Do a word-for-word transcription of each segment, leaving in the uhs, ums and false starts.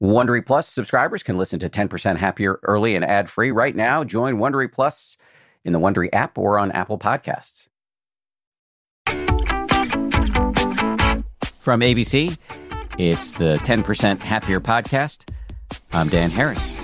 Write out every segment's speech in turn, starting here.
Wondery Plus subscribers can listen to ten percent Happier early and ad-free right now. Join Wondery Plus in the Wondery app or on Apple Podcasts. From A B C, it's the ten percent Happier podcast. I'm Dan Harris.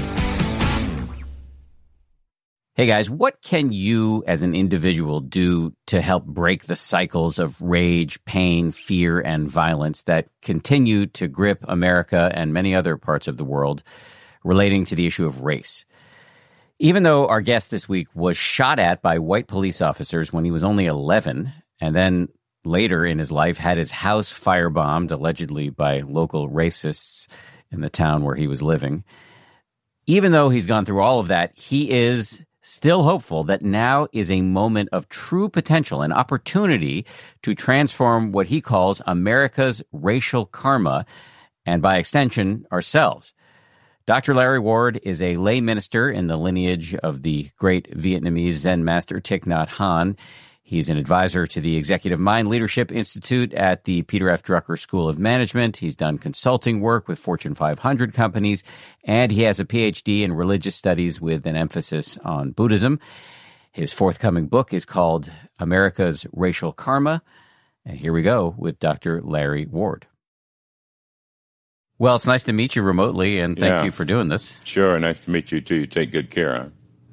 Hey guys, what can you as an individual do to help break the cycles of rage, pain, fear, and violence that continue to grip America and many other parts of the world relating to the issue of race? Even though our guest this week was shot at by white police officers when he was only eleven, and then later in his life had his house firebombed, allegedly by local racists in the town where he was living, even though he's gone through all of that, he is still hopeful that now is a moment of true potential and opportunity to transform what he calls America's racial karma, and by extension, ourselves. Doctor Larry Ward is a lay minister in the lineage of the great Vietnamese Zen master Thich Nhat Hanh. He's an advisor to the Executive Mind Leadership Institute at the Peter F. Drucker School of Management. He's done consulting work with Fortune five hundred companies, and he has a P H D in religious studies with an emphasis on Buddhism. His forthcoming book is called America's Racial Karma. And here we go with Doctor Larry Ward. Well, it's nice to meet you remotely, and thank yeah. you for doing this. Sure, nice to meet you too. Take good care of.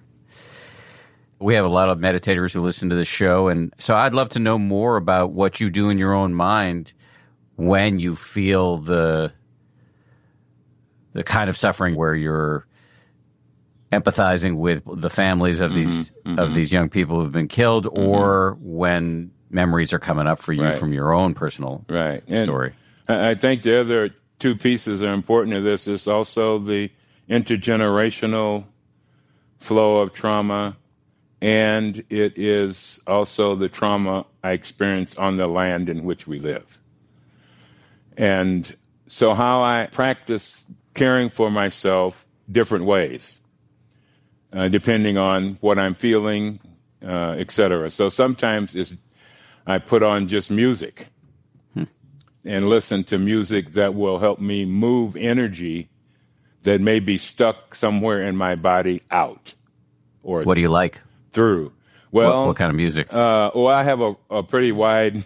We have a lot of meditators who listen to this show, and so I'd love to know more about what you do in your own mind when you feel the the kind of suffering where you're empathizing with the families of these mm-hmm, mm-hmm. of these young people who've been killed, mm-hmm. or when memories are coming up for you right. from your own personal right. story. And I think the other two pieces are important to this. Is also the intergenerational flow of trauma. And it is also the trauma I experienced on the land in which we live. And so how I practice caring for myself different ways, uh, depending on what I'm feeling, uh, et cetera. So sometimes it's, I put on just music hmm. and listen to music that will help me move energy that may be stuck somewhere in my body out. Or what do you like? Through. Well, what, what kind of music? Uh, well, I have a, a pretty wide,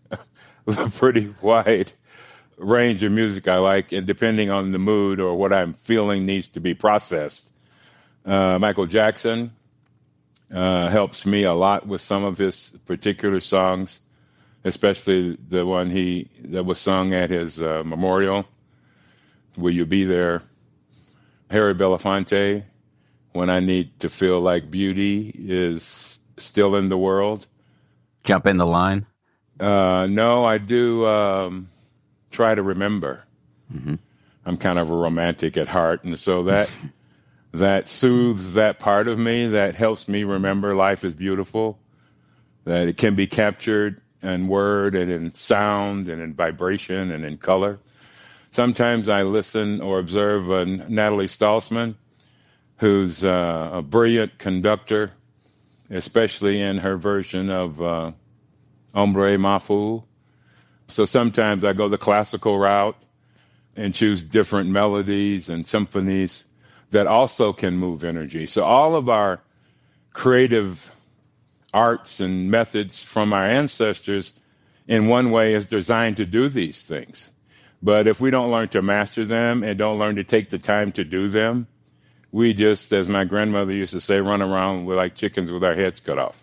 a pretty wide range of music I like, and depending on the mood or what I'm feeling needs to be processed. Uh, Michael Jackson uh, helps me a lot with some of his particular songs, especially the one he that was sung at his uh, memorial. Will You Be There? Harry Belafonte. When I need to feel like beauty is still in the world. Jump in the line? Uh, no, I do um, try to remember. Mm-hmm. I'm kind of a romantic at heart, and so that that soothes that part of me, that helps me remember life is beautiful, that it can be captured in word and in sound and in vibration and in color. Sometimes I listen or observe uh, Natalie Stalsman, who's uh, a brilliant conductor, especially in her version of uh, Hombre Mafu. So sometimes I go the classical route and choose different melodies and symphonies that also can move energy. So all of our creative arts and methods from our ancestors, in one way, is designed to do these things. But if we don't learn to master them and don't learn to take the time to do them, we just, as my grandmother used to say, run around with like chickens with our heads cut off.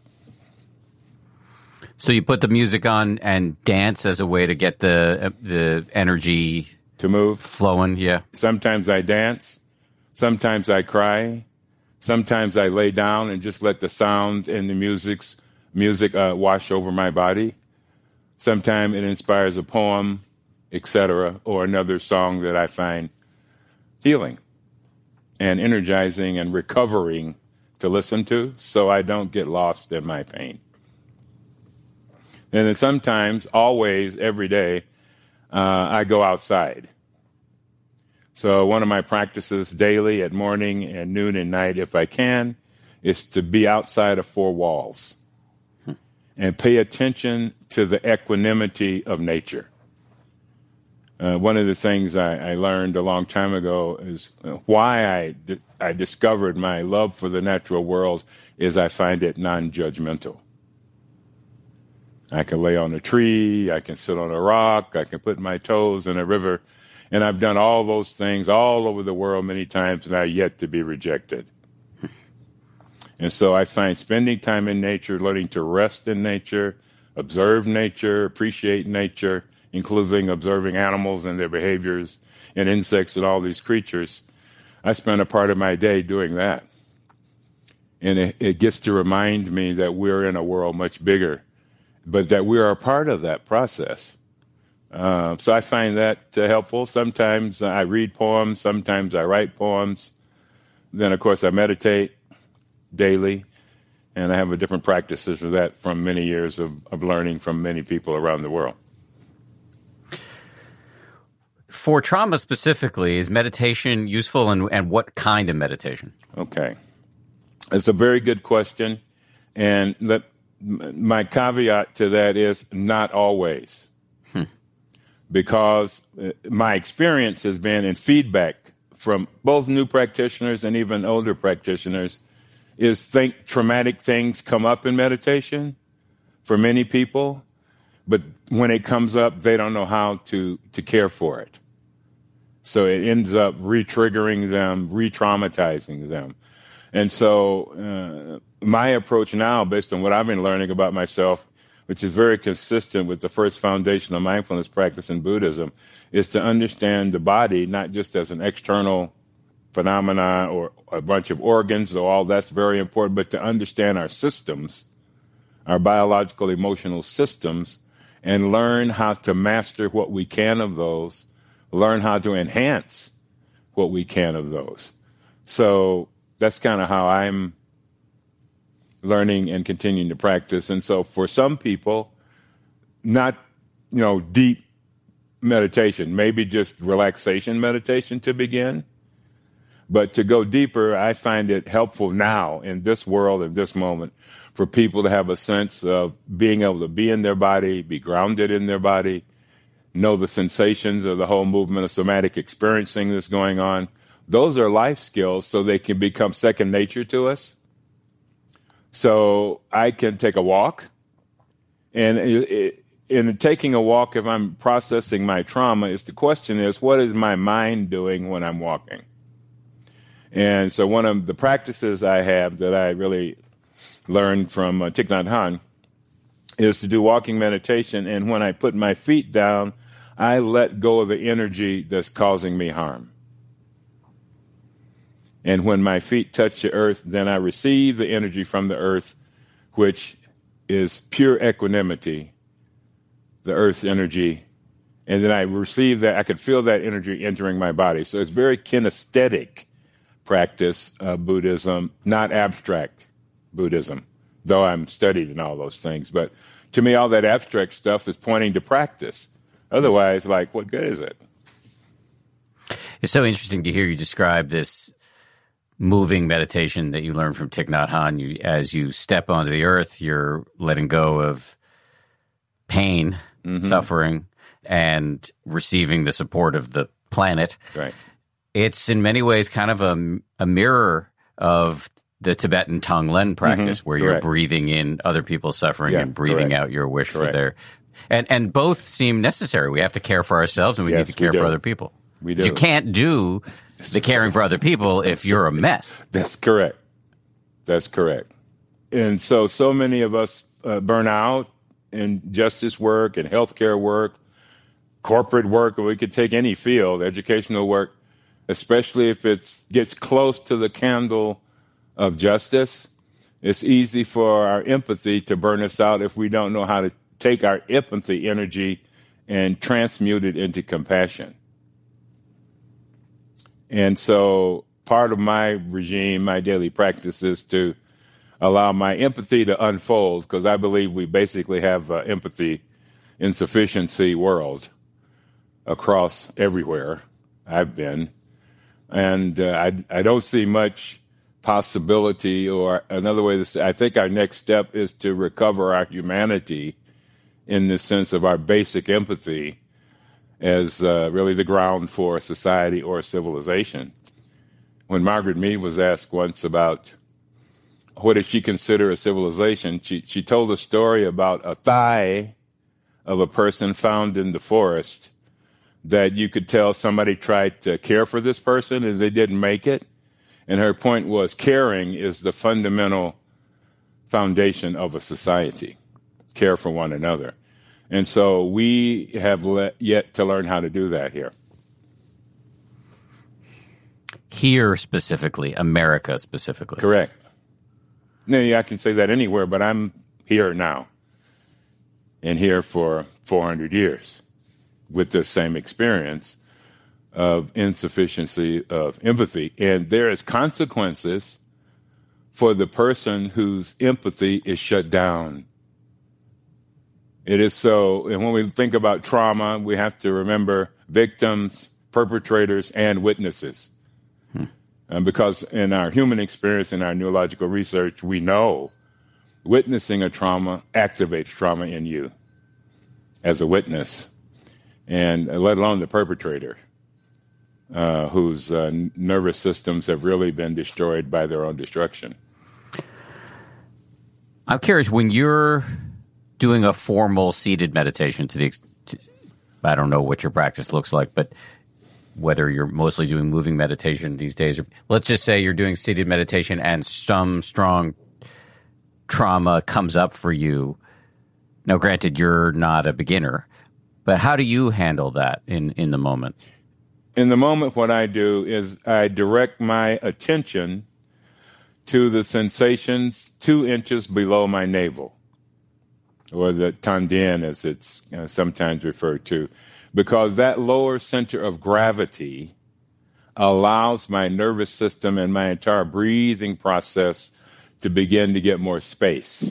So you put the music on and dance as a way to get the the energy to move, flowing. Yeah. Sometimes I dance. Sometimes I cry. Sometimes I lay down and just let the sound and the music's music uh, wash over my body. Sometimes it inspires a poem, et cetera, or another song that I find healing and energizing and recovering to listen to, so I don't get lost in my pain. And then sometimes, always, every day, uh, I go outside. So one of my practices daily at morning and noon and night, if I can, is to be outside of four walls and pay attention to the equanimity of nature. Uh, one of the things I, I learned a long time ago is why I, di- I discovered my love for the natural world is I find it non-judgmental. I can lay on a tree, I can sit on a rock, I can put my toes in a river, and I've done all those things all over the world many times, and I've yet to be rejected. And so I find spending time in nature, learning to rest in nature, observe nature, appreciate nature, including observing animals and their behaviors and insects and all these creatures. I spend a part of my day doing that. And it, it gets to remind me that we're in a world much bigger, but that we are a part of that process. Uh, so I find that uh, helpful. Sometimes I read poems, sometimes I write poems. Then, of course, I meditate daily, and I have a different practices for that from many years of, of learning from many people around the world. For trauma specifically, is meditation useful, and, and what kind of meditation? Okay. It's a very good question, and let, my caveat to that is not always. Hmm. Because my experience has been in feedback from both new practitioners and even older practitioners is think traumatic things come up in meditation for many people, but when it comes up, they don't know how to, to care for it. So it ends up re-triggering them, re-traumatizing them. And so uh, my approach now, based on what I've been learning about myself, which is very consistent with the first foundation of mindfulness practice in Buddhism, is to understand the body not just as an external phenomena or a bunch of organs, though all that's very important, but to understand our systems, our biological, emotional systems, and learn how to master what we can of those, learn how to enhance what we can of those. So that's kind of how I'm learning and continuing to practice. And so for some people, not, you know, deep meditation, maybe just relaxation meditation to begin. But to go deeper, I find it helpful now in this world, in this moment, for people to have a sense of being able to be in their body, be grounded in their body, know the sensations of the whole movement of somatic experiencing that's going on. Those are life skills so they can become second nature to us. So I can take a walk, and it, it, in taking a walk, if I'm processing my trauma, is the question is, what is my mind doing when I'm walking? And so one of the practices I have that I really learned from uh, Thich Nhat Hanh is to do walking meditation. And when I put my feet down, I let go of the energy that's causing me harm. And when my feet touch the earth, then I receive the energy from the earth, which is pure equanimity, the earth's energy. And then I receive that, I could feel that energy entering my body. So it's very kinesthetic practice of Buddhism, not abstract Buddhism, though I'm studied in all those things. But to me, all that abstract stuff is pointing to practice. Otherwise, like, what good is it? It's so interesting to hear you describe this moving meditation that you learned from Thich Nhat Hanh. You, as you step onto the earth, you're letting go of pain, mm-hmm. suffering, and receiving the support of the planet. Right. It's in many ways kind of a, a mirror of the Tibetan Tonglen practice, mm-hmm. where correct. You're breathing in other people's suffering yeah, and breathing correct. out your wish correct. for their... And and both seem necessary. We have to care for ourselves, and we yes, need to care we for other people. We do. You can't do the caring for other people if you're a mess. That's correct. That's correct. And so, so many of us uh, burn out in justice work and healthcare work, corporate work, or we could take any field, educational work, especially if it gets close to the candle of justice. It's easy for our empathy to burn us out if we don't know how to take our empathy energy and transmute it into compassion. And so part of my regime, my daily practice, is to allow my empathy to unfold, because I believe we basically have uh, empathy insufficiency world across everywhere I've been. And uh, I, I don't see much possibility, or another way to say, I think our next step is to recover our humanity in the sense of our basic empathy as uh, really the ground for a society or a civilization. When Margaret Mead was asked once about what did she consider a civilization, she, she told a story about a thigh of a person found in the forest that you could tell somebody tried to care for this person and they didn't make it. And her point was caring is the fundamental foundation of a society, care for one another. And so we have le- yet to learn how to do that here. Here specifically, America specifically. Correct. Now, I can say that anywhere, but I'm here now and here for four hundred years with the same experience of insufficiency of empathy. And there is consequences for the person whose empathy is shut down. It is so, and when we think about trauma, we have to remember victims, perpetrators, and witnesses. Hmm. Um, because in our human experience, in our neurological research, we know witnessing a trauma activates trauma in you as a witness, and uh, let alone the perpetrator, uh, whose uh, nervous systems have really been destroyed by their own destruction. I'm curious, when you're doing a formal seated meditation, to the, to, I don't know what your practice looks like, but whether you're mostly doing moving meditation these days, or let's just say you're doing seated meditation and some strong trauma comes up for you. Now, granted, you're not a beginner, but how do you handle that in, in the moment? In the moment, what I do is I direct my attention to the sensations two inches below my navel, or the tanden as it's uh, sometimes referred to, because that lower center of gravity allows my nervous system and my entire breathing process to begin to get more space,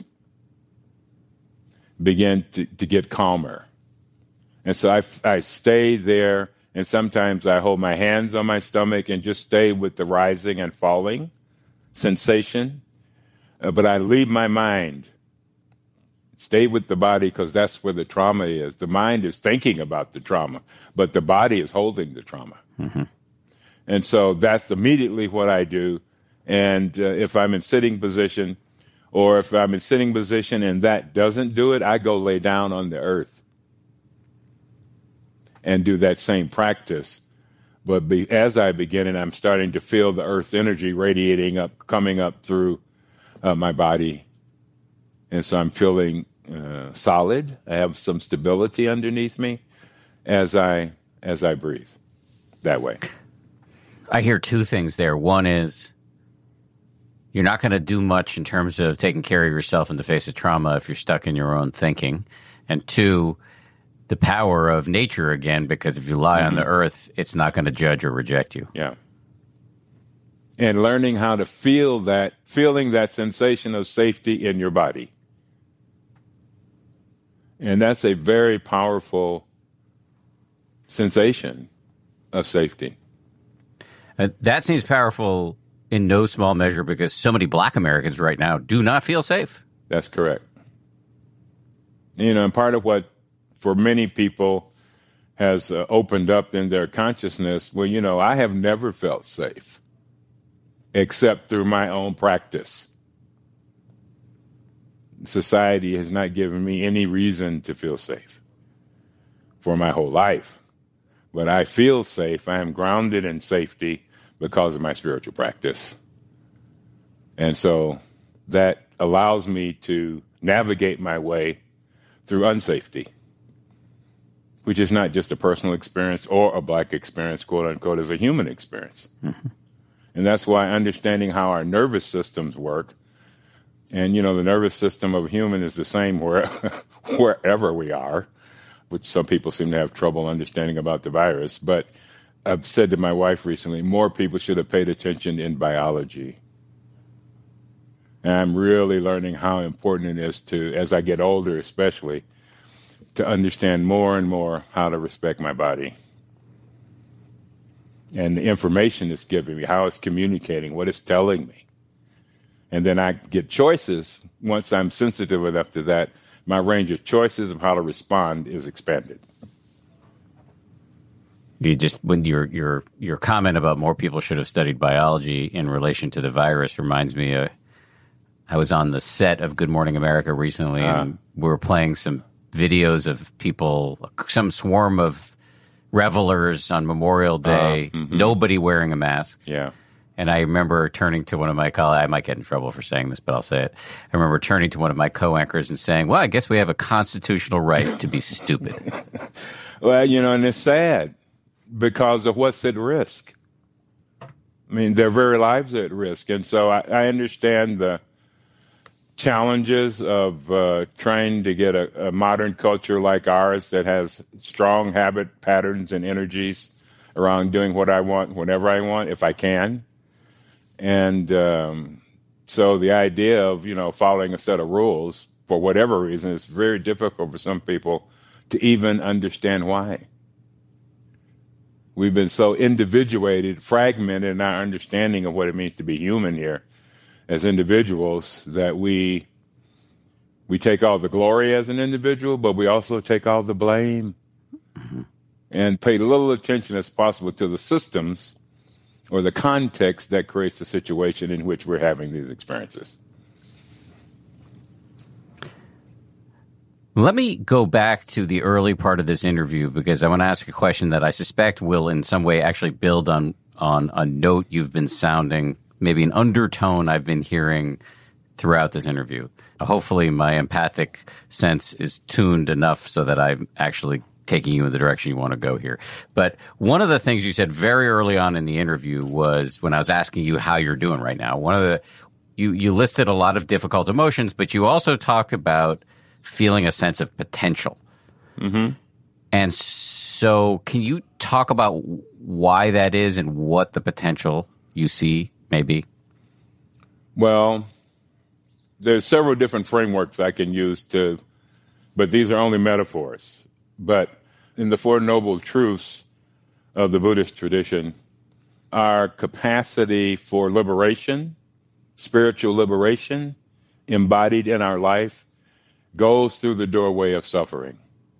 begin to, to get calmer. And so I, I stay there, and sometimes I hold my hands on my stomach and just stay with the rising and falling sensation. Uh, but I leave my mind. Stay with the body, because that's where the trauma is. The mind is thinking about the trauma, but the body is holding the trauma. Mm-hmm. And so that's immediately what I do. And uh, if I'm in sitting position, or if I'm in sitting position and that doesn't do it, I go lay down on the earth and do that same practice. But be, as I begin, and I'm starting to feel the earth's energy radiating up, coming up through uh, my body. And so I'm feeling uh, solid. I have some stability underneath me as I as I breathe that way. I hear two things there. One is you're not going to do much in terms of taking care of yourself in the face of trauma if you're stuck in your own thinking. And two, the power of nature again, because if you lie mm-hmm. on the earth, it's not going to judge or reject you. Yeah. And learning how to feel that, feeling that sensation of safety in your body. And that's a very powerful sensation of safety. Uh, that seems powerful in no small measure because so many Black Americans right now do not feel safe. That's correct. You know, and part of what, for many people, has uh, opened up in their consciousness, well, you know, I have never felt safe except through my own practice. Society has not given me any reason to feel safe for my whole life. But I feel safe. I am grounded in safety because of my spiritual practice. And so that allows me to navigate my way through unsafety, which is not just a personal experience or a Black experience, quote unquote, as a human experience. Mm-hmm. And that's why understanding how our nervous systems work, and, you know, the nervous system of a human is the same where, wherever we are, which some people seem to have trouble understanding about the virus. But I've said to my wife recently, more people should have paid attention in biology. And I'm really learning how important it is to, as I get older especially, to understand more and more how to respect my body. And the information it's giving me, how it's communicating, what it's telling me. And then I get choices. Once I'm sensitive enough to that, my range of choices of how to respond is expanded. You just when your your your comment about more people should have studied biology in relation to the virus reminds me of I was on the set of Good Morning America recently, uh, and we were playing some videos of people, some swarm of revelers on Memorial Day, uh, mm-hmm. nobody wearing a mask. Yeah. And I remember turning to one of my colleagues, I might get in trouble for saying this, but I'll say it. I remember turning to one of my co-anchors and saying, well, I guess we have a constitutional right to be stupid. Well, you know, and it's sad because of what's at risk. I mean, their very lives are at risk. And so I, I understand the challenges of uh, trying to get a, a modern culture like ours that has strong habit patterns and energies around doing what I want, whenever I want, if I can. And um, so the idea of, you know, following a set of rules for whatever reason is very difficult for some people to even understand why. We've been so individuated, fragmented in our understanding of what it means to be human here as individuals that we we take all the glory as an individual, but we also take all the blame mm-hmm. and pay little attention as possible to the systems or the context that creates the situation in which we're having these experiences. Let me go back to the early part of this interview because I want to ask a question that I suspect will in some way actually build on, on a note you've been sounding, maybe an undertone I've been hearing throughout this interview. Hopefully my empathic sense is tuned enough so that I'm actually taking you in the direction you want to go here. But one of the things you said very early on in the interview was when I was asking you how you're doing right now, one of the, you, you listed a lot of difficult emotions, but you also talked about feeling a sense of potential. Mm-hmm. And so can you talk about why that is and what the potential you see may be? Well, there's several different frameworks I can use to, but these are only metaphors. But in the Four Noble Truths of the Buddhist tradition, our capacity for liberation, spiritual liberation, embodied in our life, goes through the doorway of suffering.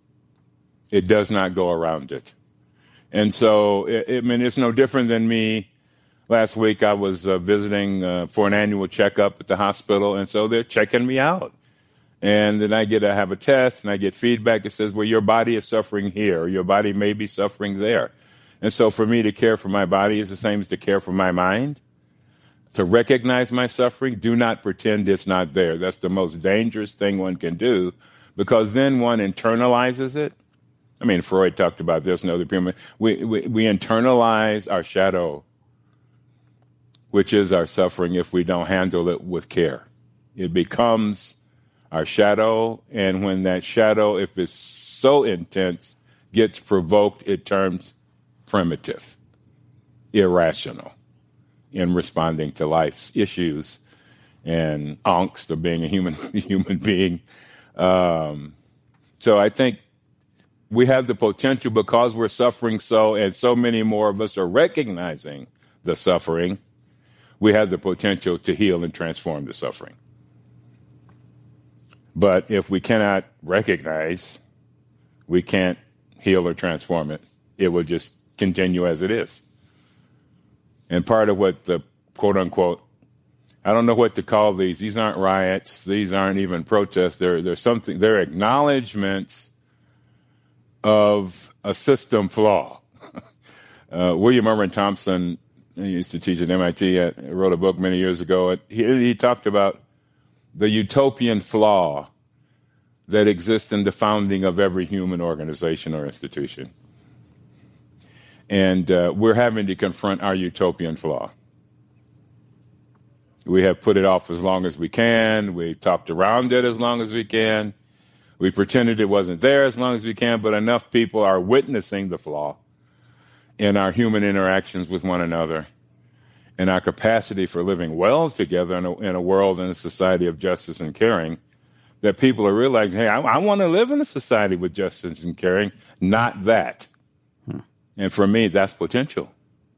It does not go around it. And so, it, I mean, it's no different than me. Last week, I was uh, visiting uh, for an annual checkup at the hospital, and so they're checking me out. And then I get to have a test, and I get feedback that says, well, your body is suffering here, or your body may be suffering there. And so for me to care for my body is the same as to care for my mind. To recognize my suffering, do not pretend it's not there. That's the most dangerous thing one can do, because then one internalizes it. I mean, Freud talked about this and other people. We, we, we internalize our shadow, which is our suffering, if we don't handle it with care. It becomes our shadow, and when that shadow, if it's so intense, gets provoked, it turns primitive, irrational in responding to life's issues and angst of being a human human being. Um, so I think we have the potential, because we're suffering so, and so many more of us are recognizing the suffering, we have the potential to heal and transform the suffering. But if we cannot recognize, we can't heal or transform it. It will just continue as it is. And part of what the quote unquote, I don't know what to call these. These aren't riots. These aren't even protests. They're, they're something, they're acknowledgments of a system flaw. uh, William Irwin Thompson, he used to teach at M I T, uh, wrote a book many years ago. He, he talked about the utopian flaw that exists in the founding of every human organization or institution. And uh, we're having to confront our utopian flaw. We have put it off as long as we can. We talked around it as long as we can. We pretended it wasn't there as long as we can, but enough people are witnessing the flaw in our human interactions with one another and our capacity for living well together in a, in a world and a society of justice and caring, that people are realizing, hey, I, I want to live in a society with justice and caring, not that. Hmm. And for me, that's potential.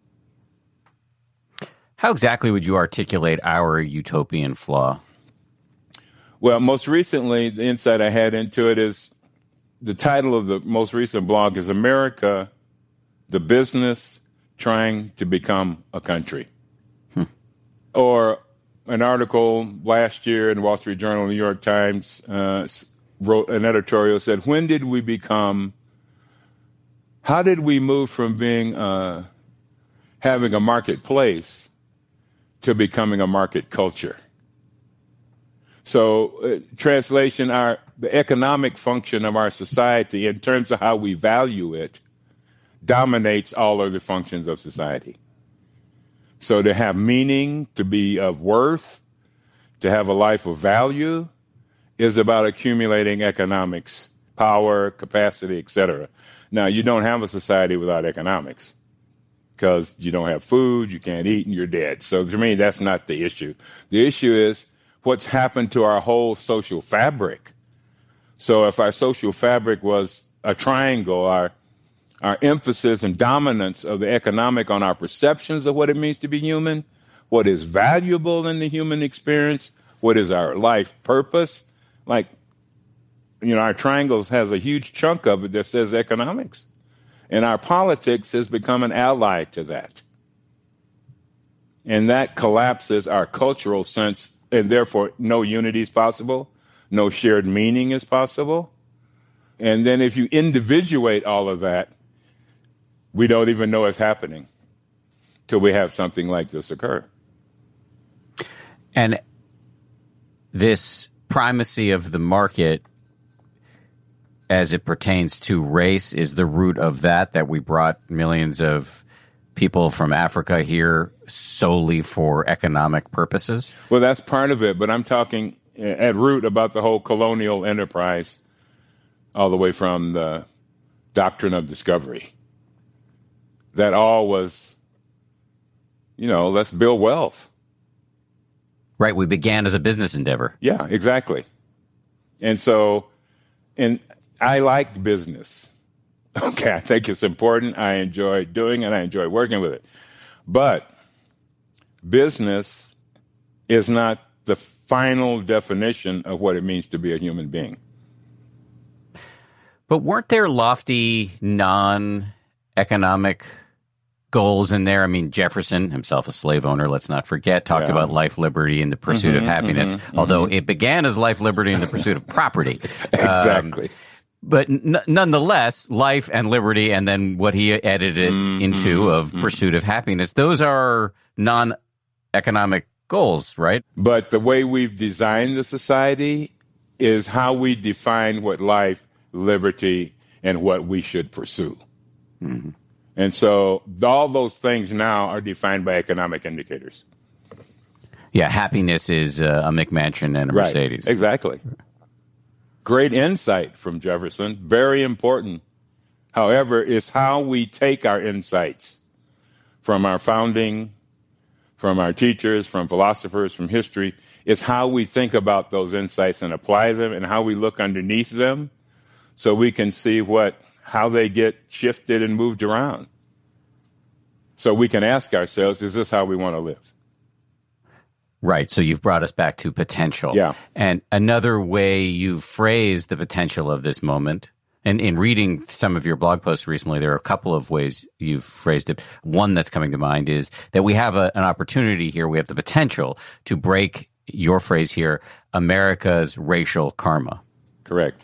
How exactly would you articulate our utopian flaw? Well, most recently, the insight I had into it is, the title of the most recent blog is America the business trying to become a country. Hmm. Or an article last year in the Wall Street Journal, New York Times, uh, wrote an editorial, said, when did we become, how did we move from being, uh, having a marketplace to becoming a market culture? So, uh, translation, our the economic function of our society in terms of how we value it dominates all other functions of society. So to have meaning, to be of worth, to have a life of value is about accumulating economics, power, capacity, et cetera. Now, you don't have a society without economics because you don't have food, you can't eat, and you're dead. So to me, that's not the issue. The issue is what's happened to our whole social fabric. So if our social fabric was a triangle, our our emphasis and dominance of the economic on our perceptions of what it means to be human, what is valuable in the human experience, what is our life purpose. Like, you know, our triangles has a huge chunk of it that says economics. And our politics has become an ally to that. And that collapses our cultural sense, and therefore no unity is possible, no shared meaning is possible. And then if you individuate all of that, we don't even know it's happening till we have something like this occur. And this primacy of the market as it pertains to race is the root of that, that we brought millions of people from Africa here solely for economic purposes? Well, that's part of it, but I'm talking at root about the whole colonial enterprise all the way from the doctrine of discovery. That all was, you know, let's build wealth. Right. We began as a business endeavor. Yeah, exactly. And so, and I like business. Okay, I think it's important. I enjoy doing it. I enjoy working with it. But business is not the final definition of what it means to be a human being. But weren't there lofty non-economic goals in there? I mean, Jefferson, himself a slave owner, let's not forget, talked yeah. about life, liberty, and the pursuit mm-hmm, of happiness, mm-hmm, although mm-hmm. it began as life, liberty, and the pursuit of property. Exactly. Um, but n- nonetheless, life and liberty, and then what he edited mm-hmm, into of mm-hmm. pursuit of happiness, those are non-economic goals, right? But the way we've designed the society is how we define what life, liberty, and what we should pursue. Mm-hmm. And so all those things now are defined by economic indicators. Yeah, happiness is uh, a McMansion and a right. Mercedes. Exactly. Great insight from Jefferson, very important. However, it's how we take our insights from our founding, from our teachers, from philosophers, from history. It's how we think about those insights and apply them, and how we look underneath them so we can see what how they get shifted and moved around. So we can ask ourselves, is this how we want to live? Right. So you've brought us back to potential. Yeah. And another way you've phrased the potential of this moment, and in reading some of your blog posts recently, there are a couple of ways you've phrased it. One that's coming to mind is that we have a, an opportunity here. We have the potential to break, your phrase here, America's racial karma. Correct.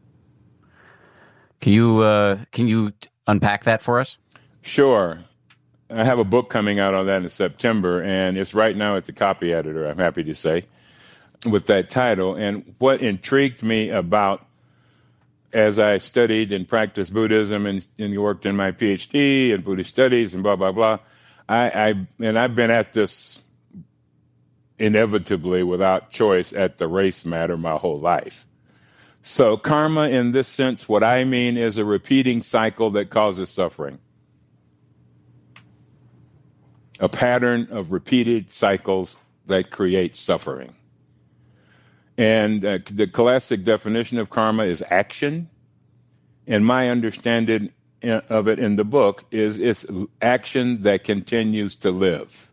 Can you uh, can you unpack that for us? Sure. I have a book coming out on that in September, and it's right now at the copy editor, I'm happy to say, with that title. And what intrigued me about, as I studied and practiced Buddhism and, and worked in my PhD in Buddhist studies and blah, blah, blah, I, I and I've been at this inevitably without choice at the race matter my whole life. So karma, in this sense, what I mean is a repeating cycle that causes suffering. A pattern of repeated cycles that create suffering. And uh, the classic definition of karma is action. And my understanding of it in the book is it's action that continues to live.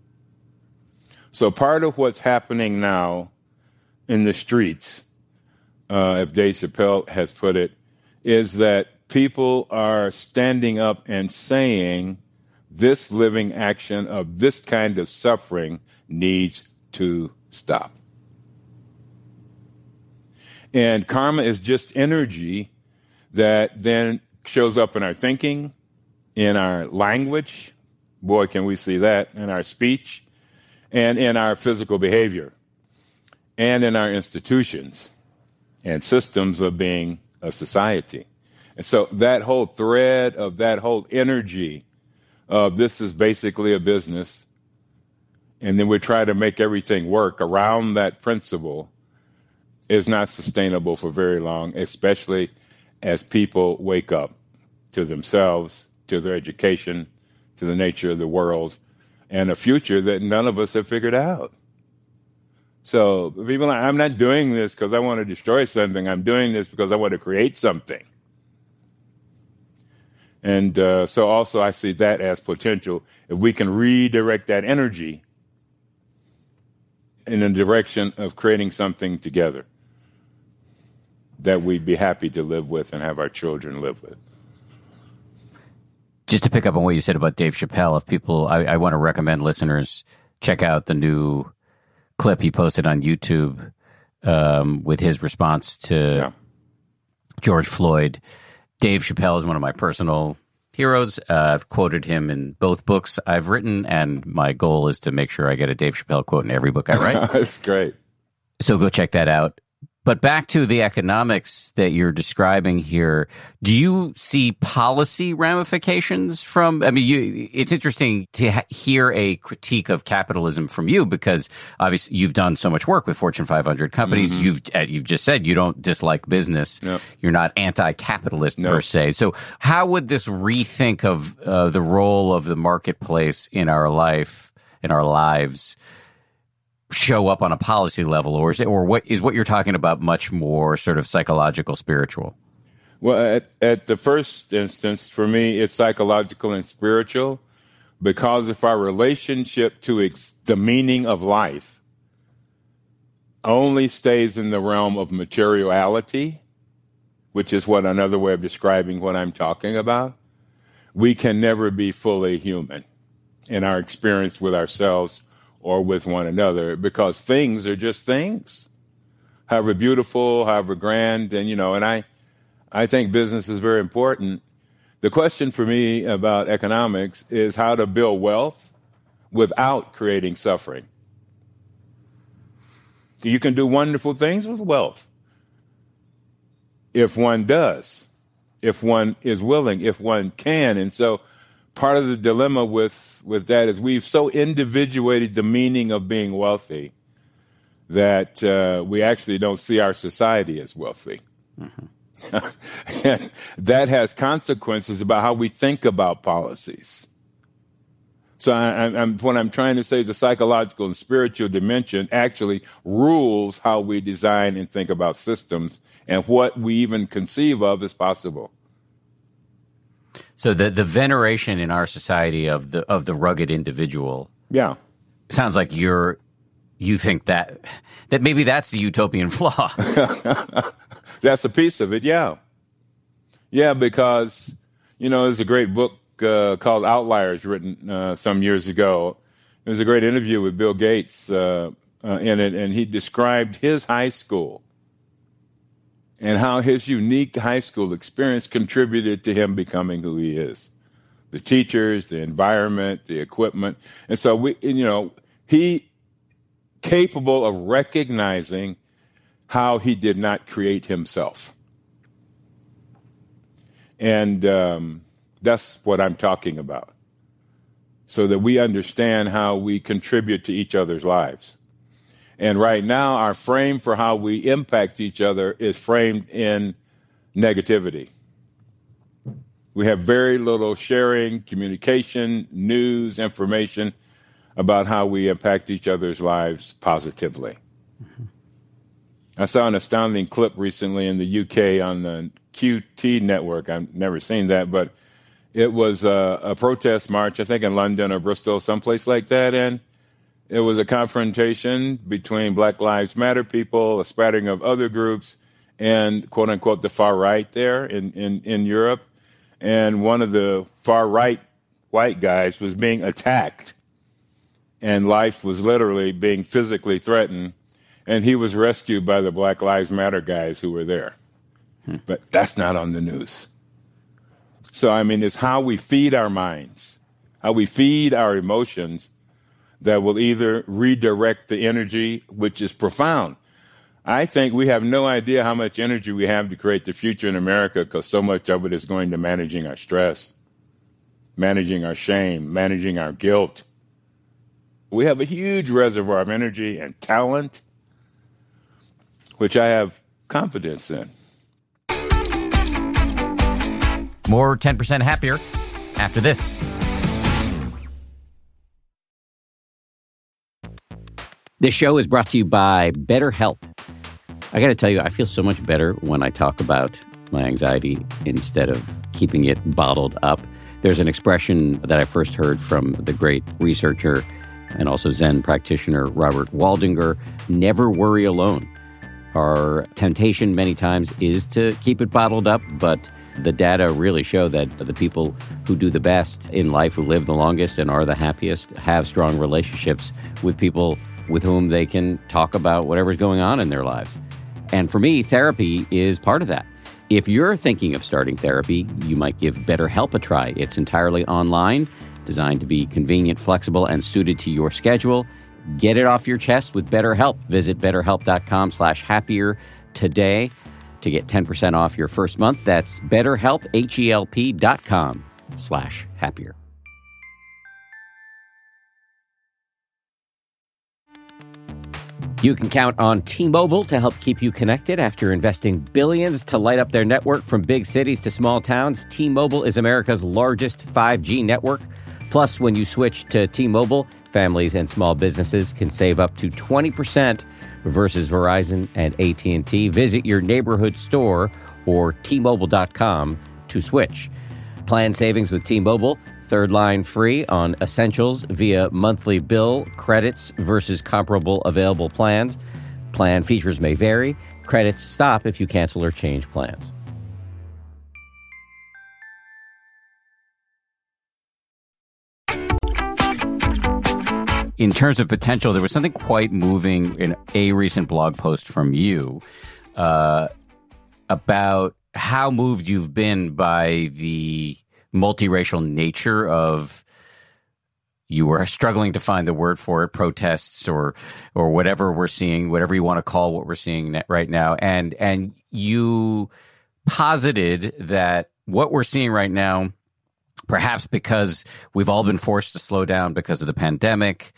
So part of what's happening now in the streets, Uh, if Dave Chappelle has put it, is that people are standing up and saying this living action of this kind of suffering needs to stop. And karma is just energy that then shows up in our thinking, in our language. Boy, can we see that in our speech, and in our physical behavior, and in our institutions and systems of being a society. And so that whole thread of that whole energy of this is basically a business, and then we try to make everything work around that principle is not sustainable for very long, especially as people wake up to themselves, to their education, to the nature of the world, and a future that none of us have figured out. So people are, I'm not doing this because I want to destroy something. I'm doing this because I want to create something. And uh, so also I see that as potential. If we can redirect that energy in the direction of creating something together that we'd be happy to live with and have our children live with. Just to pick up on what you said about Dave Chappelle, if people, I, I want to recommend listeners check out the new clip he posted on YouTube um, with his response to yeah. George Floyd. Dave Chappelle is one of my personal heroes. Uh, I've quoted him in both books I've written, and my goal is to make sure I get a Dave Chappelle quote in every book I write. That's great. So go check that out. But back to the economics that you're describing here, do you see policy ramifications from, I mean, you, it's interesting to ha- hear a critique of capitalism from you because obviously you've done so much work with Fortune five hundred companies. Mm-hmm. You've, uh, you've just said you don't dislike business. Nope. You're not anti-capitalist nope. per se. So how would this rethink of uh, the role of the marketplace in our life, in our lives, show up on a policy level, or is it, or what is what you're talking about much more sort of psychological, spiritual? Well, at, at the first instance, for me, it's psychological and spiritual because if our relationship to ex- the meaning of life only stays in the realm of materiality, which is what another way of describing what I'm talking about, we can never be fully human in our experience with ourselves or with one another, because things are just things, however beautiful, however grand, and you know, and I, I think business is very important. The question for me about economics is how to build wealth without creating suffering. You can do wonderful things with wealth if one does, if one is willing, if one can, and so. Part of the dilemma with, with that is we've so individuated the meaning of being wealthy that uh, we actually don't see our society as wealthy. Mm-hmm. And that has consequences about how we think about policies. So I, I'm, what I'm trying to say is the psychological and spiritual dimension actually rules how we design and think about systems and what we even conceive of as possible. So the, the veneration in our society of the of the rugged individual, yeah, sounds like you're you think that that maybe that's the utopian flaw. That's a piece of it, yeah, yeah. Because you know, there's a great book uh, called Outliers written uh, some years ago. There's a great interview with Bill Gates uh, uh, in it, and he described his high school. And how his unique high school experience contributed to him becoming who he is. The teachers, the environment, the equipment. And so, we, you know, he capable of recognizing how he did not create himself. And um, that's what I'm talking about. So that we understand how we contribute to each other's lives. And right now, our frame for how we impact each other is framed in negativity. We have very little sharing, communication, news, information about how we impact each other's lives positively. Mm-hmm. I saw an astounding clip recently in the U K on the Q T network. I've never seen that, but it was a, a protest march, I think in London or Bristol, someplace like that, and it was a confrontation between Black Lives Matter people, a spattering of other groups, and quote unquote the far right there in, in, in Europe. And one of the far right white guys was being attacked, and life was literally being physically threatened. And he was rescued by the Black Lives Matter guys who were there. Hmm. But that's not on the news. So, I mean, it's how we feed our minds, how we feed our emotions that will either redirect the energy, which is profound. I think we have no idea how much energy we have to create the future in America, because so much of it is going to managing our stress, managing our shame, managing our guilt. We have a huge reservoir of energy and talent, which I have confidence in. More ten percent Happier after this. This show is brought to you by BetterHelp. I got to tell you, I feel so much better when I talk about my anxiety instead of keeping it bottled up. There's an expression that I first heard from the great researcher and also Zen practitioner Robert Waldinger: never worry alone. Our temptation many times is to keep it bottled up, but the data really show that the people who do the best in life, who live the longest and are the happiest, have strong relationships with people with whom they can talk about whatever's going on in their lives. And for me, therapy is part of that. If you're thinking of starting therapy, you might give BetterHelp a try. It's entirely online, designed to be convenient, flexible, and suited to your schedule. Get it off your chest with BetterHelp. Visit betterhelp.com slash happier today to get ten percent off your first month. That's BetterHelp, H-E-L-P dot com slash happier. You can count on T-Mobile to help keep you connected. After investing billions to light up their network from big cities to small towns, T-Mobile is America's largest five G network. Plus, when you switch to T-Mobile, families and small businesses can save up to twenty percent versus Verizon and A T and T. Visit your neighborhood store or T Mobile dot com to switch. Plan savings with T-Mobile. Third line free on essentials via monthly bill credits versus comparable available plans. Plan features may vary. Credits stop if you cancel or change plans. In terms of potential, there was something quite moving in a recent blog post from you uh, about how moved you've been by the multiracial nature of, you were struggling to find the word for it, protests or or whatever we're seeing, whatever you want to call what we're seeing right now. And and you posited that what we're seeing right now, perhaps because we've all been forced to slow down because of the pandemic,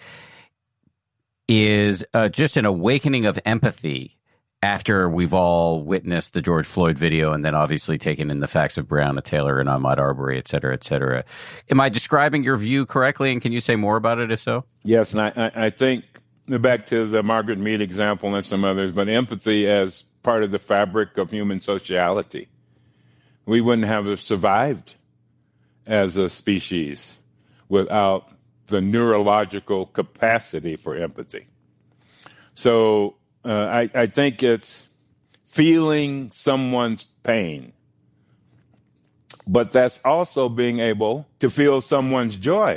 is uh, just an awakening of empathy after we've all witnessed the George Floyd video and then obviously taken in the facts of Breonna Taylor and Ahmaud Arbery, et cetera, et cetera. Am I describing your view correctly? And can you say more about it if so? Yes, and I, I think back to the Margaret Mead example and some others, but empathy as part of the fabric of human sociality. We wouldn't have survived as a species without the neurological capacity for empathy. So uh, I, I think it's feeling someone's pain, but that's also being able to feel someone's joy.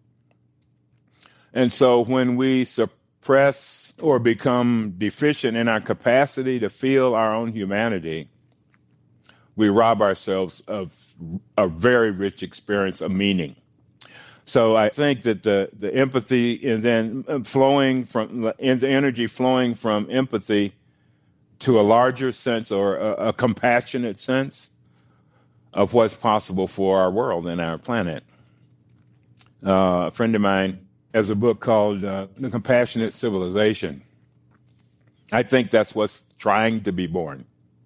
And so when we suppress or become deficient in our capacity to feel our own humanity, we rob ourselves of a very rich experience of meaning. So I think that the, the empathy and then flowing from the energy flowing from empathy to a larger sense or a, a compassionate sense of what's possible for our world and our planet. Uh, a friend of mine has a book called uh, The Compassionate Civilization. I think that's what's trying to be born.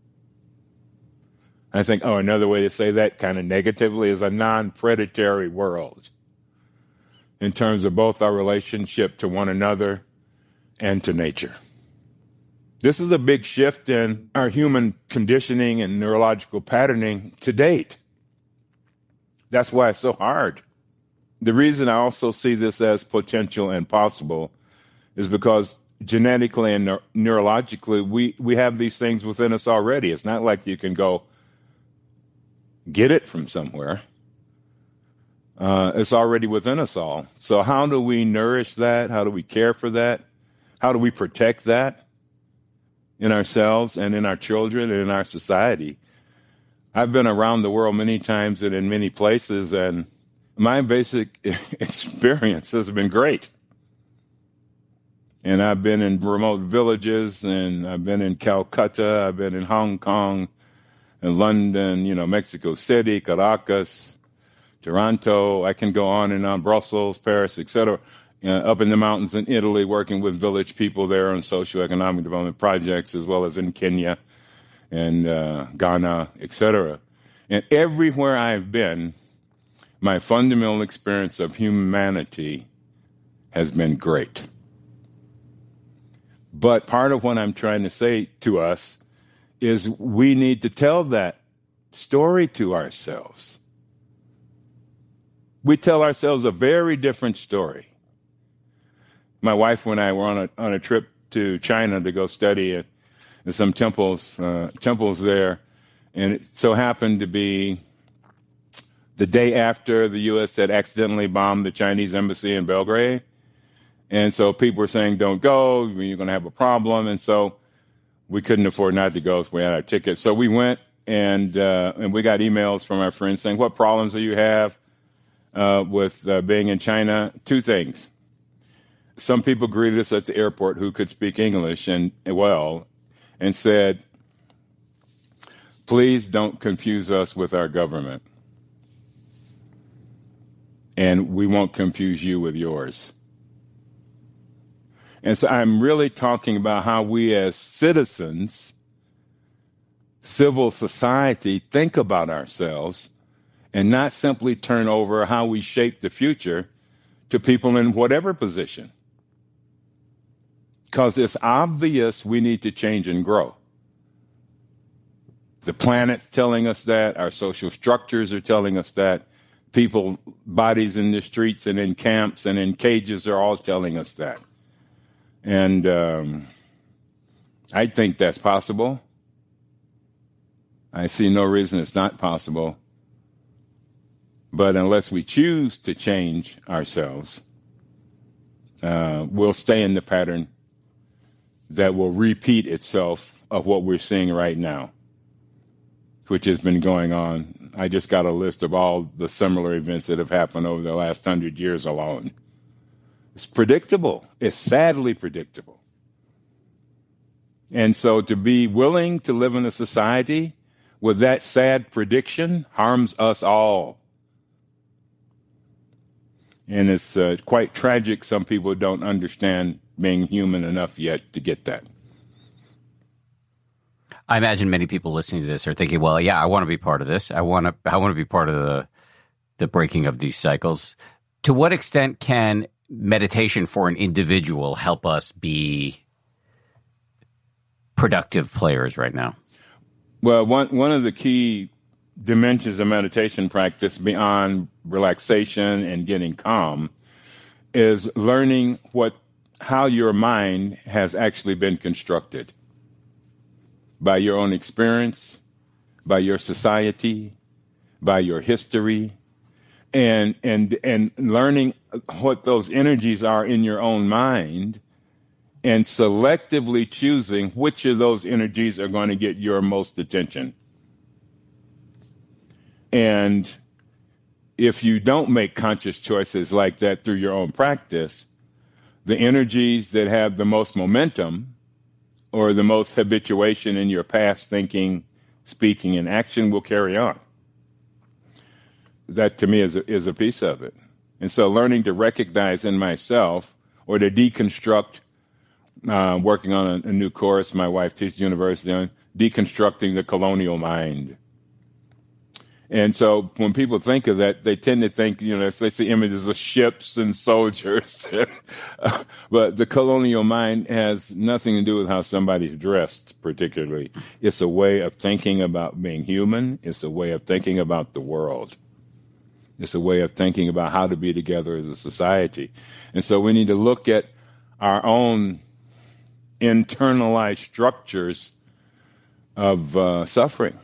I think, oh, another way to say that kind of negatively is a non-predatory world in terms of both our relationship to one another and to nature. This is a big shift in our human conditioning and neurological patterning to date. That's why it's so hard. The reason I also see this as potential and possible is because genetically and neur- neurologically, we, we have these things within us already. It's not like you can go get it from somewhere. Uh, it's already within us all. So how do we nourish that? How do we care for that? How do we protect that in ourselves and in our children and in our society? I've been around the world many times and in many places, and my basic experience has been great. And I've been in remote villages, and I've been in Calcutta, I've been in Hong Kong, and London, you know, Mexico City, Caracas, Toronto. I can go on and on, Brussels, Paris, et cetera. Uh, up in the mountains in Italy, working with village people there on socioeconomic development projects, as well as in Kenya and uh, Ghana, et cetera. And everywhere I've been, my fundamental experience of humanity has been great. But part of what I'm trying to say to us is we need to tell that story to ourselves. We tell ourselves a very different story. My wife and I were on a on a trip to China to go study at, at some temples uh, temples there, and it so happened to be the day after the U S had accidentally bombed the Chinese embassy in Belgrade. And so people were saying, don't go, you're going to have a problem. And so we couldn't afford not to go, so we had our tickets. So we went, and uh, and we got emails from our friends saying, what problems do you have uh, with uh, being in China? Two things. Some people greeted us at the airport who could speak English and well, and said, please don't confuse us with our government. And we won't confuse you with yours. And so I'm really talking about how we as citizens, civil society, think about ourselves and not simply turn over how we shape the future to people in whatever position. Because it's obvious we need to change and grow. The planet's telling us that. Our social structures are telling us that. People, bodies in the streets and in camps and in cages are all telling us that. And um, I think that's possible. I see no reason it's not possible. But unless we choose to change ourselves, uh, we'll stay in the pattern that will repeat itself of what we're seeing right now, which has been going on. I just got a list of all the similar events that have happened over the last hundred years alone. It's predictable. It's sadly predictable. And so to be willing to live in a society with that sad prediction harms us all. And it's uh, quite tragic. Some people don't understand being human enough yet to get that. I imagine many people listening to this are thinking, well, yeah, I want to be part of this. I want to I want to be part of the the breaking of these cycles. To what extent can meditation for an individual help us be productive players right now? Well, one one of the key dimensions of meditation practice beyond relaxation and getting calm is learning what how your mind has actually been constructed by your own experience, by your society, by your history, and and and learning what those energies are in your own mind and selectively choosing which of those energies are going to get your most attention. And if you don't make conscious choices like that through your own practice, the energies that have the most momentum or the most habituation in your past thinking, speaking, and action will carry on. That, to me, is a, is a piece of it. And so learning to recognize in myself or to deconstruct, uh, working on a, a new course my wife teaches at university on, deconstructing the colonial mind. And so when people think of that, they tend to think, you know, they see images of ships and soldiers. But the colonial mind has nothing to do with how somebody's dressed, particularly. It's a way of thinking about being human. It's a way of thinking about the world. It's a way of thinking about how to be together as a society. And so we need to look at our own internalized structures of uh, suffering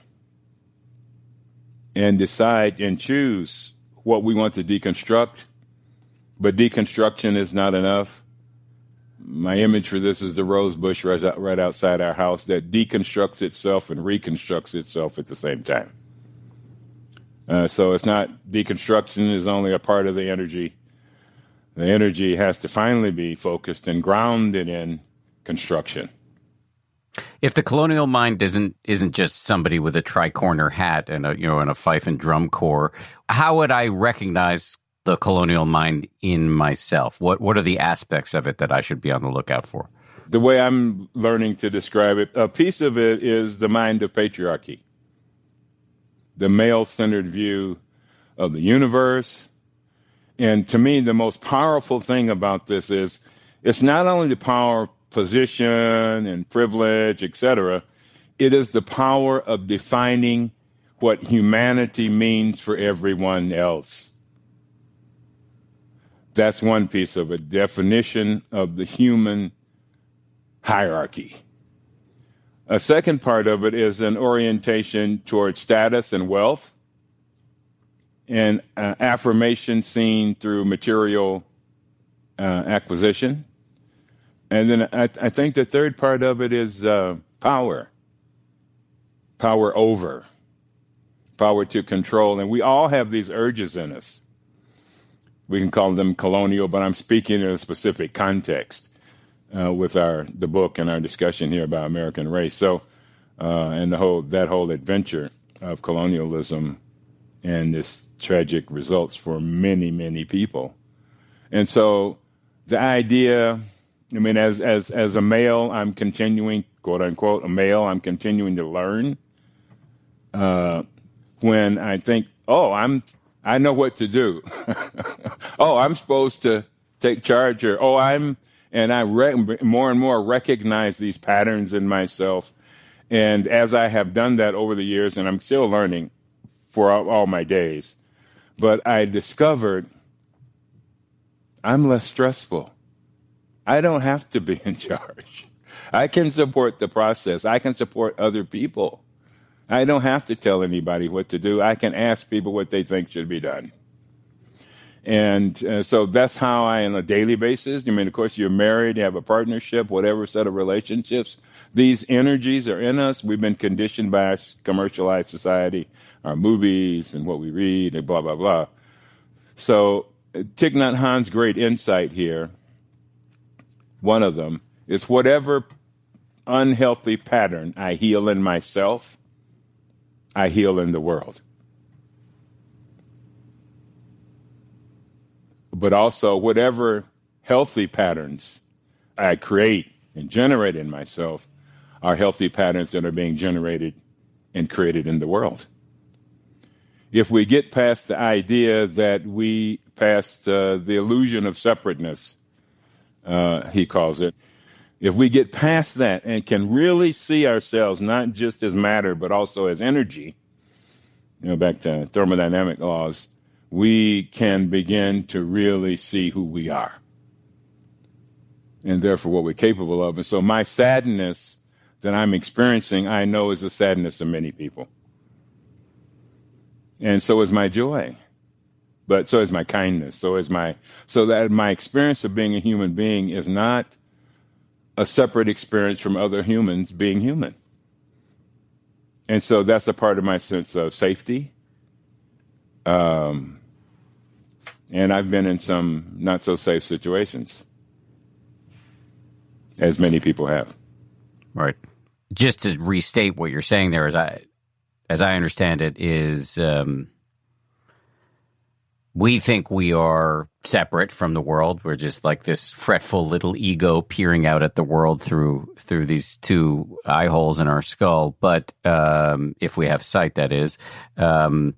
and decide and choose what we want to deconstruct. But deconstruction is not enough. My image for this is the rose bush right, out, right outside our house that deconstructs itself and reconstructs itself at the same time. Uh, so it's not deconstruction is only a part of the energy. The energy has to finally be focused and grounded in construction. If the colonial mind isn't isn't just somebody with a tri-corner hat and a you know and a fife and drum corps, how would I recognize the colonial mind in myself? What what are the aspects of it that I should be on the lookout for? The way I'm learning to describe it, a piece of it is the mind of patriarchy, the male-centered view of the universe. And to me, the most powerful thing about this is it's not only the power of position and privilege, et cetera. It is the power of defining what humanity means for everyone else. That's one piece of it, definition of the human hierarchy. A second part of it is an orientation towards status and wealth and uh, affirmation seen through material uh, acquisition. And then I, I think the third part of it is uh, power, power over, power to control. And we all have these urges in us. We can call them colonial, but I'm speaking in a specific context uh, with our the book and our discussion here about American race. So, uh, and the whole that whole adventure of colonialism and its tragic results for many, many people. And so the idea, I mean, as as as a male, I'm continuing, quote unquote, a male, I'm continuing to learn. Uh, when I think, oh, I'm, I know what to do. Oh, I'm supposed to take charge here. Oh, I'm, and I re- more and more recognize these patterns in myself. And as I have done that over the years, and I'm still learning for all, all my days, but I discovered I'm less stressful. I don't have to be in charge. I can support the process. I can support other people. I don't have to tell anybody what to do. I can ask people what they think should be done. And uh, so that's how I, on a daily basis, I mean, of course, you're married, you have a partnership, whatever set of relationships. These energies are in us. We've been conditioned by our commercialized society, our movies and what we read and blah, blah, blah. So Thich Nhat Hanh's great insight here, one of them, is whatever unhealthy pattern I heal in myself, I heal in the world. But also whatever healthy patterns I create and generate in myself are healthy patterns that are being generated and created in the world. If we get past the idea that we, past uh, the illusion of separateness, uh, he calls it, if we get past that and can really see ourselves not just as matter, but also as energy, you know, back to thermodynamic laws, we can begin to really see who we are and therefore what we're capable of. And so my sadness that I'm experiencing, I know is the sadness of many people. And so is my joy, but so is my kindness. So is my, so that my experience of being a human being is not a separate experience from other humans being human. And so that's a part of my sense of safety. Um, and I've been in some not so safe situations, as many people have. Right. Just to restate what you're saying there, as I, as I understand it, is um, we think we are separate from the world. We're just like this fretful little ego peering out at the world through through these two eye holes in our skull. But um, if we have sight, that is. Um,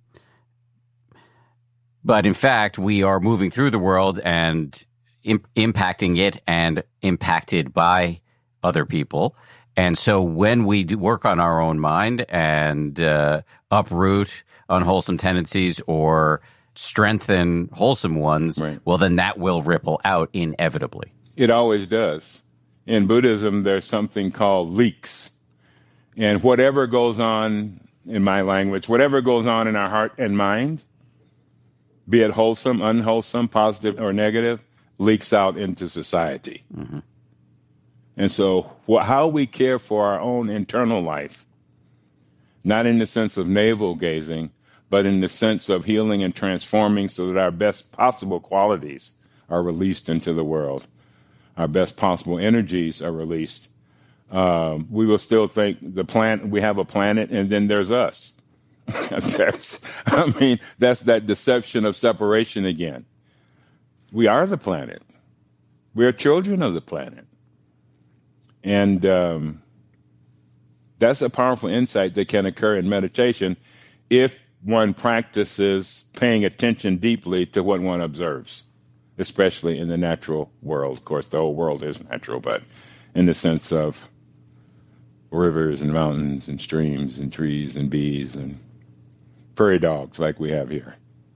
but in fact, we are moving through the world and im- impacting it and impacted by other people. And so when we do work on our own mind and uh, uproot unwholesome tendencies or strengthen wholesome ones, right, well, then that will ripple out inevitably. It always does. in Buddhism, there's something called leaks. And whatever goes on, in my language, whatever goes on in our heart and mind, be it wholesome, unwholesome, positive, or negative, leaks out into society. Mm-hmm. And so wh- how we care for our own internal life, not in the sense of navel gazing, but in the sense of healing and transforming so that our best possible qualities are released into the world. Our best possible energies are released. Um, we will still think the planet, we have a planet, and then there's us. That's, I mean, that's that deception of separation again. We are the planet. We are children of the planet. And um, that's a powerful insight that can occur in meditation if one practices paying attention deeply to what one observes, especially in the natural world. Of course, the whole world is natural, but in the sense of rivers and mountains and streams and trees and bees and prairie dogs like we have here.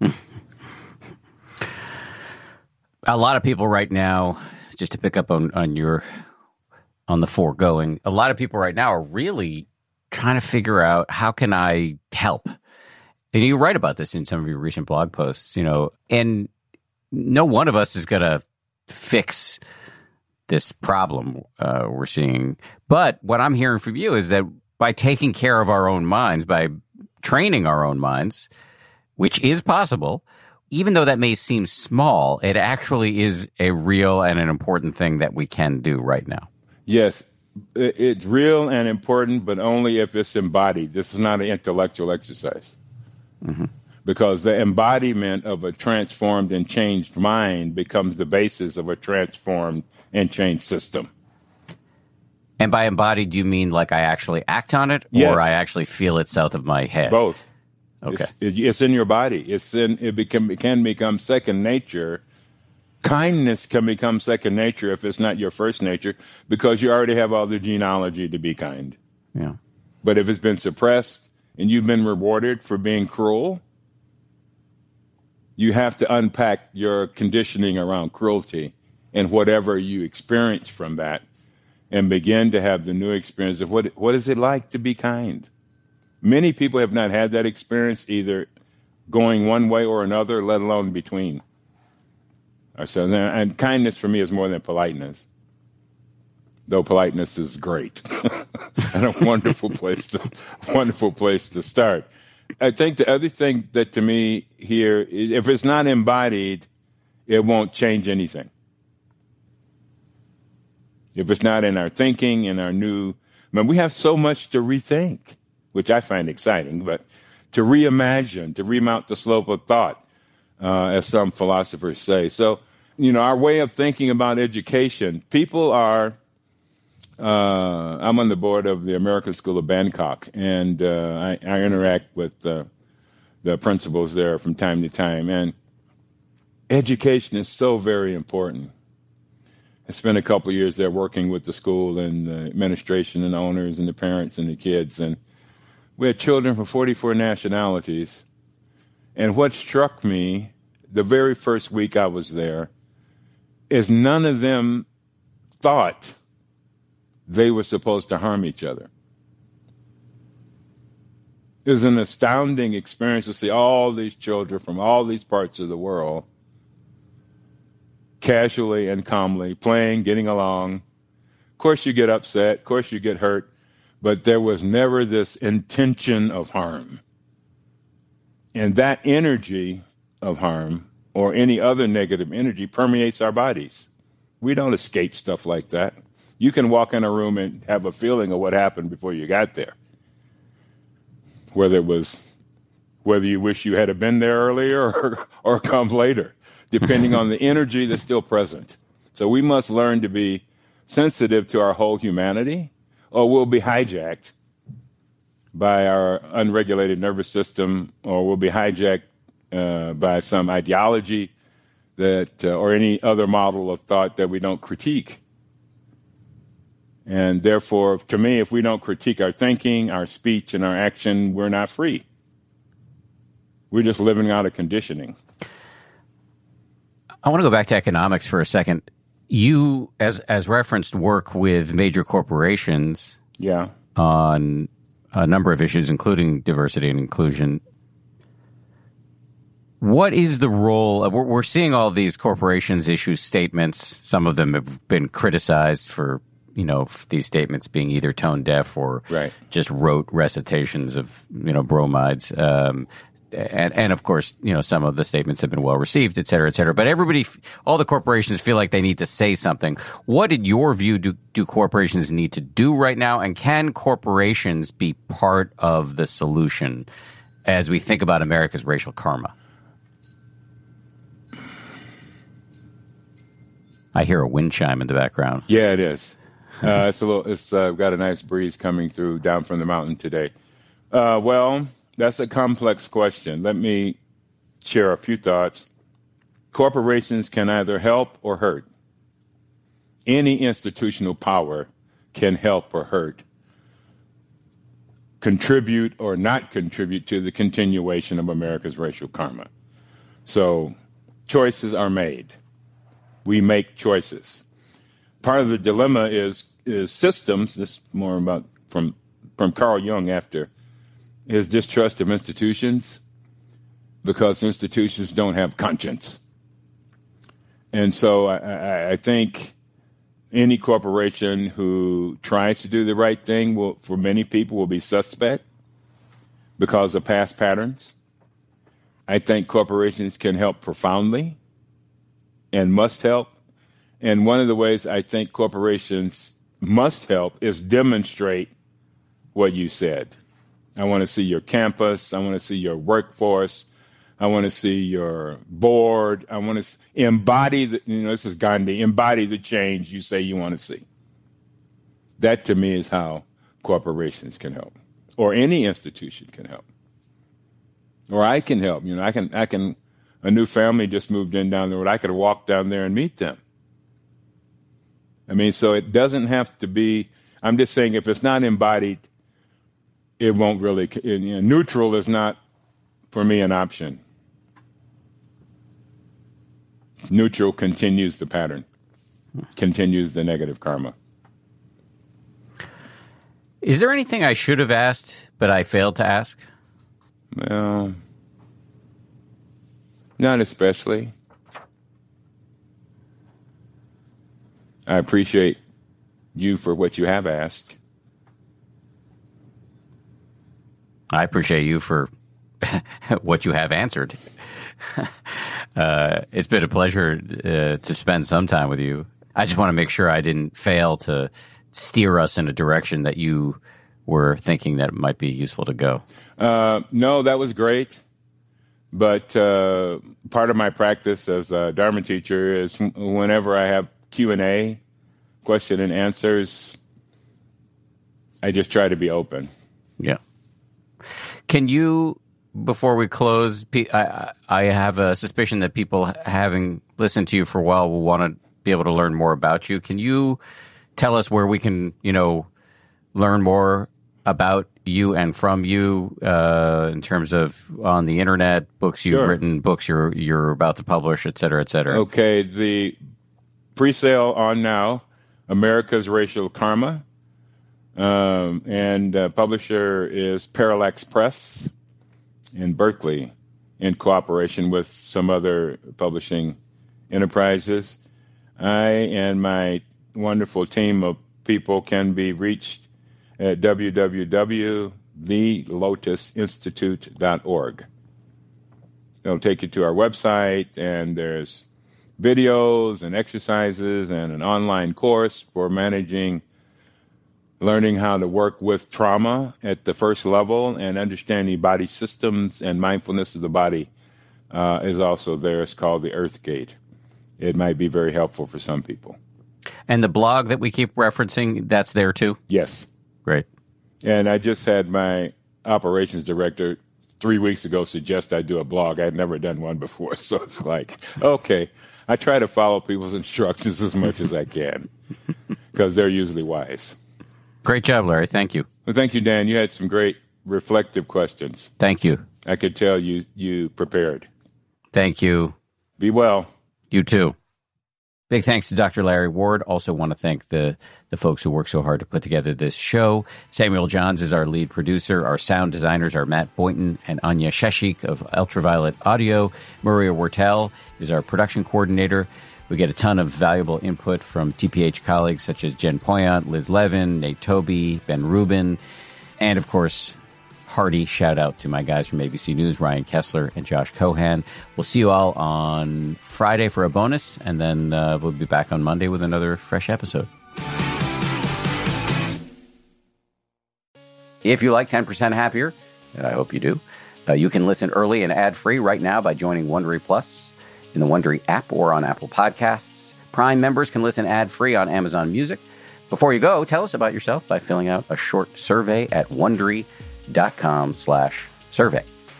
A lot of people right now, just to pick up on, on your on the foregoing, a lot of people right now are really trying to figure out, how can I help? And you write about this in some of your recent blog posts, you know, and no one of us is going to fix this problem uh, we're seeing. But what I'm hearing from you is that by taking care of our own minds, by training our own minds, which is possible, even though that may seem small, it actually is a real and an important thing that we can do right now. Yes, it's real and important, but only if it's embodied. This is not an intellectual exercise. Mm-hmm. Because the embodiment of a transformed and changed mind becomes the basis of a transformed and changed system. And by embodied, do you mean like I actually act on it, yes. or I actually feel it south of my head? Both. Okay. It's, it, it's in your body. It's in. It, become, it can become second nature. Kindness can become second nature if it's not your first nature, because you already have all the genealogy to be kind. Yeah. But if it's been suppressed and you've been rewarded for being cruel, you have to unpack your conditioning around cruelty and whatever you experience from that, and begin to have the new experience of what what is it like to be kind. Many people have not had that experience, either going one way or another, let alone between ourselves. And, and kindness for me is more than politeness, though politeness is great and a wonderful place to wonderful place to start. I think the other thing that to me here is, if it's not embodied, it won't change anything. If it's not in our thinking, in our new, I mean, we have so much to rethink, which I find exciting, but to reimagine, to remount the slope of thought, uh, as some philosophers say. So, you know, our way of thinking about education, people are, uh, I'm on the board of the American School of Bangkok, and uh, I, I interact with uh, the principals there from time to time, and education is so very important. I spent a couple of years there working with the school and the administration and the owners and the parents and the kids. And we had children from forty-four nationalities. And what struck me the very first week I was there is none of them thought they were supposed to harm each other. It was an astounding experience to see all these children from all these parts of the world casually and calmly playing, getting along. Of course you get upset, of course you get hurt, but there was never this intention of harm. And that energy of harm, or any other negative energy, permeates our bodies. We don't escape stuff like that. You can walk in a room and have a feeling of what happened before you got there. Whether it was, whether you wish you had been there earlier or, or come later, depending on the energy that's still present. So we must learn to be sensitive to our whole humanity, or we'll be hijacked by our unregulated nervous system, or we'll be hijacked uh, by some ideology that, uh, or any other model of thought that we don't critique. And therefore, to me, if we don't critique our thinking, our speech, and our action, we're not free. We're just living out of conditioning. I want to go back to economics for a second. You, as as referenced, work with major corporations Yeah. on a number of issues, including diversity and inclusion. What is the role? We're, we're seeing all these corporations issue statements. Some of them have been criticized for, you know, these statements being either tone deaf or right. just rote recitations of, you know, bromides. Um, and, and of course, you know, some of the statements have been well received, et cetera, et cetera. But everybody, all the corporations feel like they need to say something. What, in your view, do, do corporations need to do right now? And can corporations be part of the solution as we think about America's racial karma? I hear a wind chime in the background. Yeah, it is. Uh, it's a little. It's uh, got a nice breeze coming through down from the mountain today. Uh, well, that's a complex question. Let me share a few thoughts. Corporations can either help or hurt. Any institutional power can help or hurt, contribute or not contribute to the continuation of America's racial karma. So choices are made. We make choices. Part of the dilemma is is systems. This is more about from from Carl Jung after his distrust of institutions, because institutions don't have conscience. And so I, I, I think any corporation who tries to do the right thing will, for many people, will be suspect because of past patterns. I think corporations can help profoundly and must help. And one of the ways I think corporations must help is demonstrate what you said. I want to see your campus. I want to see your workforce. I want to see your board. I want to embody, the, you know, this is Gandhi, embody the change you say you want to see. That to me is how corporations can help, or any institution can help. Or I can help. You know, I can, I can, a new family just moved in down the road. I could walk down there and meet them. I mean, so it doesn't have to be, I'm just saying if it's not embodied, it won't really, you know, neutral is not, for me, an option. Neutral continues the pattern, continues the negative karma. Is there anything I should have asked, but I failed to ask? Well, not especially. I appreciate you for what you have asked. I appreciate you for what you have answered. uh, it's been a pleasure uh, to spend some time with you. I just want to make sure I didn't fail to steer us in a direction that you were thinking that it might be useful to go. Uh, no, that was great. But uh, part of my practice as a Dharma teacher is whenever I have Q and A, question and answers, I just try to be open. Yeah. Can you, before we close, I, I have a suspicion that people having listened to you for a while will want to be able to learn more about you. Can you tell us where we can, you know, learn more about you and from you uh, in terms of on the internet, books you've Sure. written, books you're you're about to publish, et cetera, et cetera? Okay, the pre-sale on now, America's Racial Karma, um, and uh, publisher is Parallax Press in Berkeley, in cooperation with some other publishing enterprises. I and my wonderful team of people can be reached at w w w dot the lotus institute dot org. It'll take you to our website, and there's videos and exercises and an online course for managing, learning how to work with trauma at the first level and understanding body systems and mindfulness of the body uh, is also there. It's called the Earth Gate. It might be very helpful for some people. And the blog that we keep referencing, that's there too? Yes. Great. And I just had my operations director three weeks ago suggest I do a blog. I'd never done one before. So it's like, okay, I try to follow people's instructions as much as I can because they're usually wise. Great job, Larry. Thank you. Well, thank you, Dan. You had some great reflective questions. Thank you. I could tell you you prepared. Thank you. Be well. You too. Big thanks to Doctor Larry Ward. Also want to thank the, the folks who worked so hard to put together this show. Samuel Johns is our lead producer. Our sound designers are Matt Boynton and Anya Sheshik of Ultraviolet Audio. Maria Wortel is our production coordinator. We get a ton of valuable input from T P H colleagues such as Jen Poyant, Liz Levin, Nate Toby, Ben Rubin, and of course, hearty shout out to my guys from A B C News, Ryan Kessler and Josh Cohan. We'll see you all on Friday for a bonus, and then uh, we'll be back on Monday with another fresh episode. If you like ten percent Happier, and I hope you do, uh, you can listen early and ad-free right now by joining Wondery Plus in the Wondery app or on Apple Podcasts. Prime members can listen ad-free on Amazon Music. Before you go, tell us about yourself by filling out a short survey at Wondery dot com slash survey.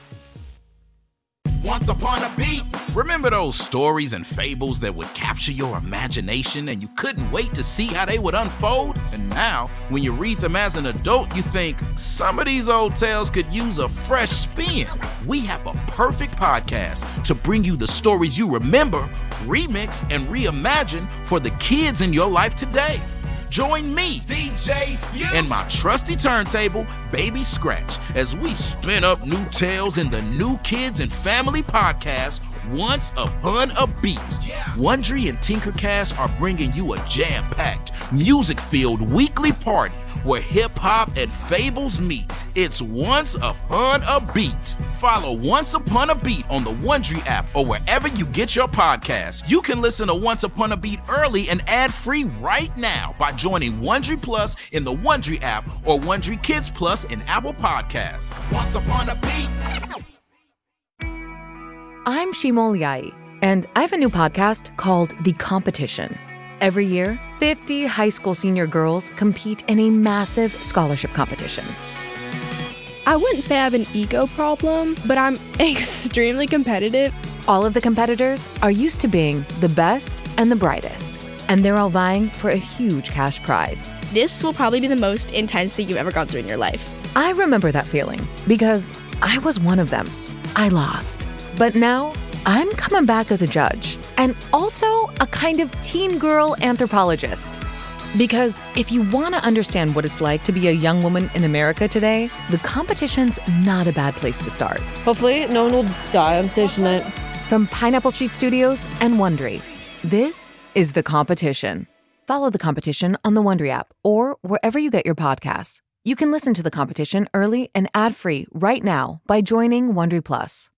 Once upon a beat. Remember those stories and fables that would capture your imagination and you couldn't wait to see how they would unfold? And now, when you read them as an adult, you think, some of these old tales could use a fresh spin. We have a perfect podcast to bring you the stories you remember, remix, and reimagine for the kids in your life today. Join me, D J Few, and my trusty turntable, Baby Scratch, as we spin up new tales in the New Kids and Family podcast, Once Upon a Beat. Yeah. Wondery and Tinkercast are bringing you a jam-packed, music-filled weekly party where hip-hop and fables meet. It's Once Upon a Beat. Follow Once Upon a Beat on the Wondery app or wherever you get your podcasts. You can listen to Once Upon a Beat early and ad-free right now by joining Wondery Plus in the Wondery app or Wondery Kids Plus in Apple Podcasts. Once Upon a Beat. I'm Shimol Yai, and I have a new podcast called The Competition. Every year, fifty high school senior girls compete in a massive scholarship competition. I wouldn't say I have an ego problem, but I'm extremely competitive. All of the competitors are used to being the best and the brightest, and they're all vying for a huge cash prize. This will probably be the most intense thing you've ever gone through in your life. I remember that feeling because I was one of them. I lost. But now I'm coming back as a judge and also a kind of teen girl anthropologist. Because if you want to understand what it's like to be a young woman in America today, the competition's not a bad place to start. Hopefully, no one will die on stage tonight. From Pineapple Street Studios and Wondery, this is The Competition. Follow The Competition on the Wondery app or wherever you get your podcasts. You can listen to The Competition early and ad-free right now by joining Wondery Plus.